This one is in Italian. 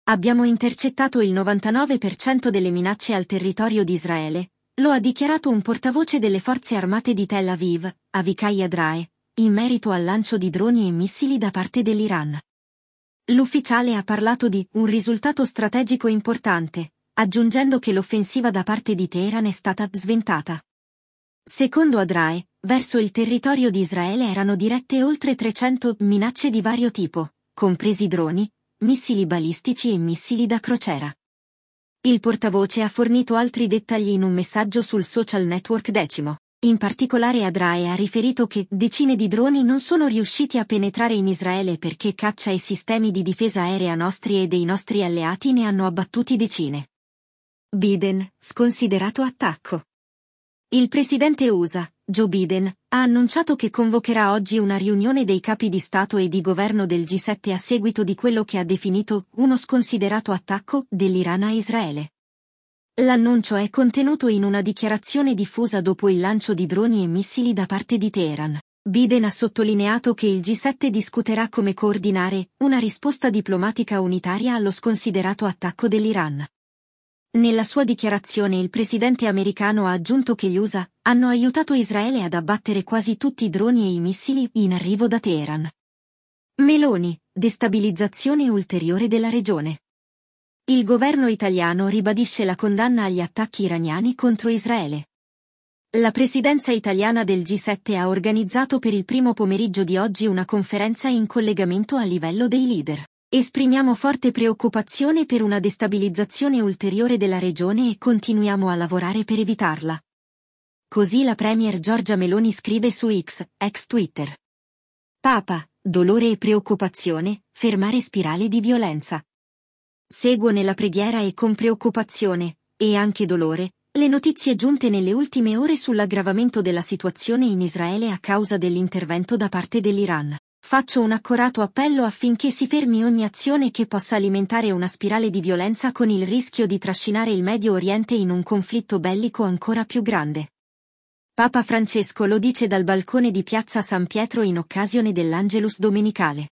Abbiamo intercettato il 99% delle minacce al territorio di Israele, lo ha dichiarato un portavoce delle forze armate di Tel Aviv, Avichai Adrae, in merito al lancio di droni e missili da parte dell'Iran. L'ufficiale ha parlato di un risultato strategico importante, aggiungendo che l'offensiva da parte di Teheran è stata sventata. Secondo Adrae, verso il territorio di Israele erano dirette oltre 300 minacce di vario tipo, compresi droni, missili balistici e missili da crociera. Il portavoce ha fornito altri dettagli in un messaggio sul social network Decimo. In particolare Adrae ha riferito che decine di droni non sono riusciti a penetrare in Israele perché caccia e sistemi di difesa aerea nostri e dei nostri alleati ne hanno abbattuti decine. Biden, sconsiderato attacco. Il presidente USA, Joe Biden, ha annunciato che convocherà oggi una riunione dei capi di Stato e di governo del G7 a seguito di quello che ha definito uno sconsiderato attacco dell'Iran a Israele. L'annuncio è contenuto in una dichiarazione diffusa dopo il lancio di droni e missili da parte di Teheran. Biden ha sottolineato che il G7 discuterà come coordinare una risposta diplomatica unitaria allo sconsiderato attacco dell'Iran. Nella sua dichiarazione il presidente americano ha aggiunto che gli USA hanno aiutato Israele ad abbattere quasi tutti i droni e i missili in arrivo da Teheran. Meloni, destabilizzazione ulteriore della regione. Il governo italiano ribadisce la condanna agli attacchi iraniani contro Israele. La presidenza italiana del G7 ha organizzato per il primo pomeriggio di oggi una conferenza in collegamento a livello dei leader. Esprimiamo forte preoccupazione per una destabilizzazione ulteriore della regione e continuiamo a lavorare per evitarla. Così la premier Giorgia Meloni scrive su X, ex Twitter. Papa, dolore e preoccupazione, fermare spirale di violenza. Seguo nella preghiera e con preoccupazione, e anche dolore, le notizie giunte nelle ultime ore sull'aggravamento della situazione in Israele a causa dell'intervento da parte dell'Iran. Faccio un accorato appello affinché si fermi ogni azione che possa alimentare una spirale di violenza con il rischio di trascinare il Medio Oriente in un conflitto bellico ancora più grande. Papa Francesco lo dice dal balcone di Piazza San Pietro in occasione dell'Angelus domenicale.